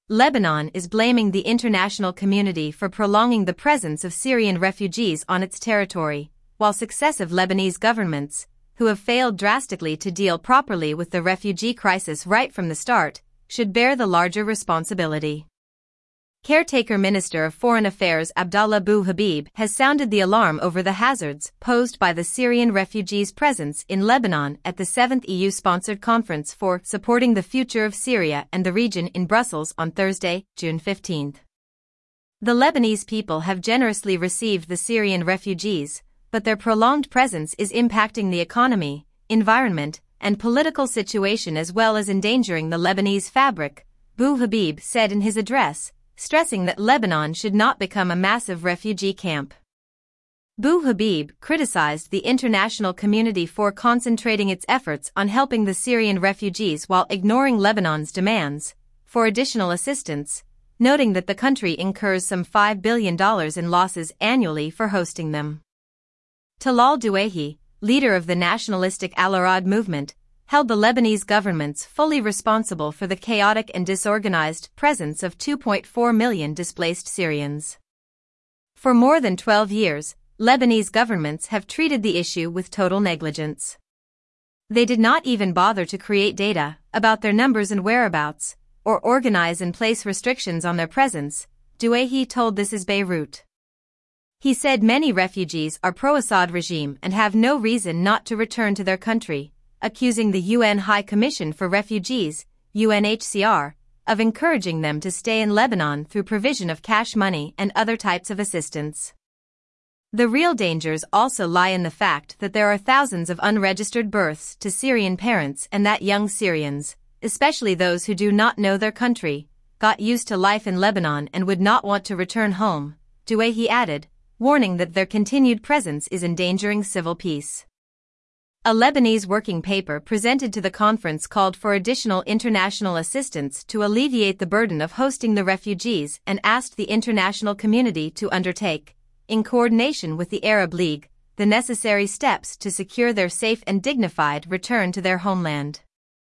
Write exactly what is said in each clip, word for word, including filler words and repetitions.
Lebanon is blaming the international community for prolonging the presence of Syrian refugees on its territory, while successive Lebanese governments, who have failed drastically to deal properly with the refugee crisis right from the start, should bear the larger responsibility. Caretaker Minister of Foreign Affairs Abdallah Bou Habib has sounded the alarm over the hazards posed by the Syrian refugees' presence in Lebanon at the seventh E U-sponsored conference for supporting the future of Syria and the region in Brussels on Thursday, June fifteenth. The Lebanese people have generously received the Syrian refugees, but their prolonged presence is impacting the economy, environment, and political situation as well as endangering the Lebanese fabric, Bou Habib said in his address, stressing that Lebanon should not become a massive refugee camp. Bou Habib criticized the international community for concentrating its efforts on helping the Syrian refugees while ignoring Lebanon's demands for additional assistance, noting that the country incurs some five billion dollars in losses annually for hosting them. Talal Douaihi, leader of the nationalistic Al-Arad movement, held the Lebanese governments fully responsible for the chaotic and disorganized presence of two point four million displaced Syrians. For more than twelve years, Lebanese governments have treated the issue with total negligence. They did not even bother to create data about their numbers and whereabouts, or organize and place restrictions on their presence, Douaihi told This Is Beirut. He said many refugees are pro-Assad regime and have no reason not to return to their country, accusing the U N High Commission for Refugees, U N H C R, of encouraging them to stay in Lebanon through provision of cash money and other types of assistance. The real dangers also lie in the fact that there are thousands of unregistered births to Syrian parents and that young Syrians, especially those who do not know their country, got used to life in Lebanon and would not want to return home, Douaihi added, warning that their continued presence is endangering civil peace. A Lebanese working paper presented to the conference called for additional international assistance to alleviate the burden of hosting the refugees and asked the international community to undertake, in coordination with the Arab League, the necessary steps to secure their safe and dignified return to their homeland.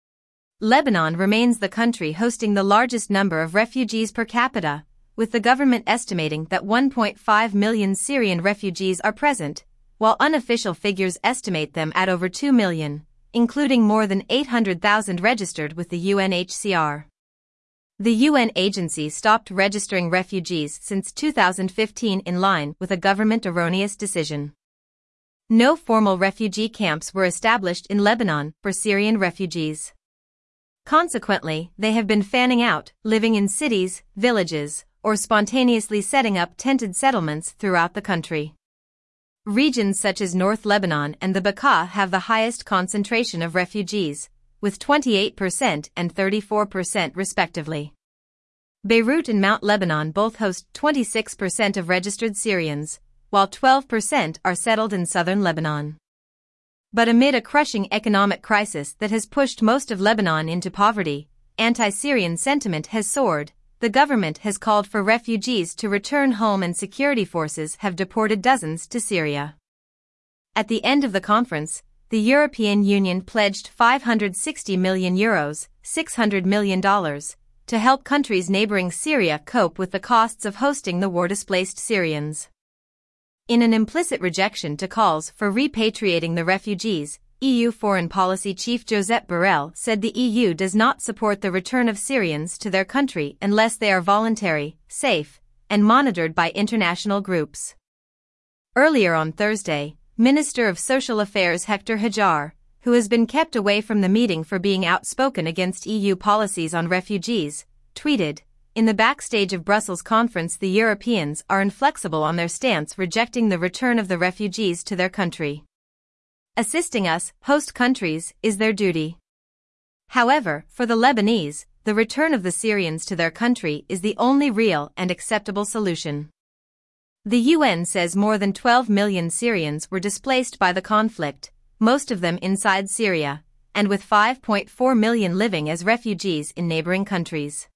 Lebanon remains the country hosting the largest number of refugees per capita, with the government estimating that one point five million Syrian refugees are present, while unofficial figures estimate them at over two million, including more than eight hundred thousand registered with the U N H C R. The U N agency stopped registering refugees since two thousand fifteen in line with a government erroneous decision. No formal refugee camps were established in Lebanon for Syrian refugees. Consequently, they have been fanning out, living in cities, villages, or spontaneously setting up tented settlements throughout the country. Regions such as North Lebanon and the Bekaa have the highest concentration of refugees, with twenty-eight percent and thirty-four percent respectively. Beirut and Mount Lebanon both host twenty-six percent of registered Syrians, while twelve percent are settled in southern Lebanon. But amid a crushing economic crisis that has pushed most of Lebanon into poverty, anti-Syrian sentiment has soared. The government has called for refugees to return home and security forces have deported dozens to Syria. At the end of the conference, the European Union pledged five hundred sixty million euros, six hundred million dollars, to help countries neighboring Syria cope with the costs of hosting the war-displaced Syrians. In an implicit rejection to calls for repatriating the refugees, E U Foreign Policy Chief Josep Borrell said the E U does not support the return of Syrians to their country unless they are voluntary, safe, and monitored by international groups. Earlier on Thursday, Minister of Social Affairs Hector Hajar, who has been kept away from the meeting for being outspoken against E U policies on refugees, tweeted, "In the backstage of Brussels conference the Europeans are inflexible on their stance rejecting the return of the refugees to their country. Assisting us, host countries, is their duty." However, for the Lebanese, the return of the Syrians to their country is the only real and acceptable solution. The U N says more than twelve million Syrians were displaced by the conflict, most of them inside Syria, and with five point four million living as refugees in neighboring countries.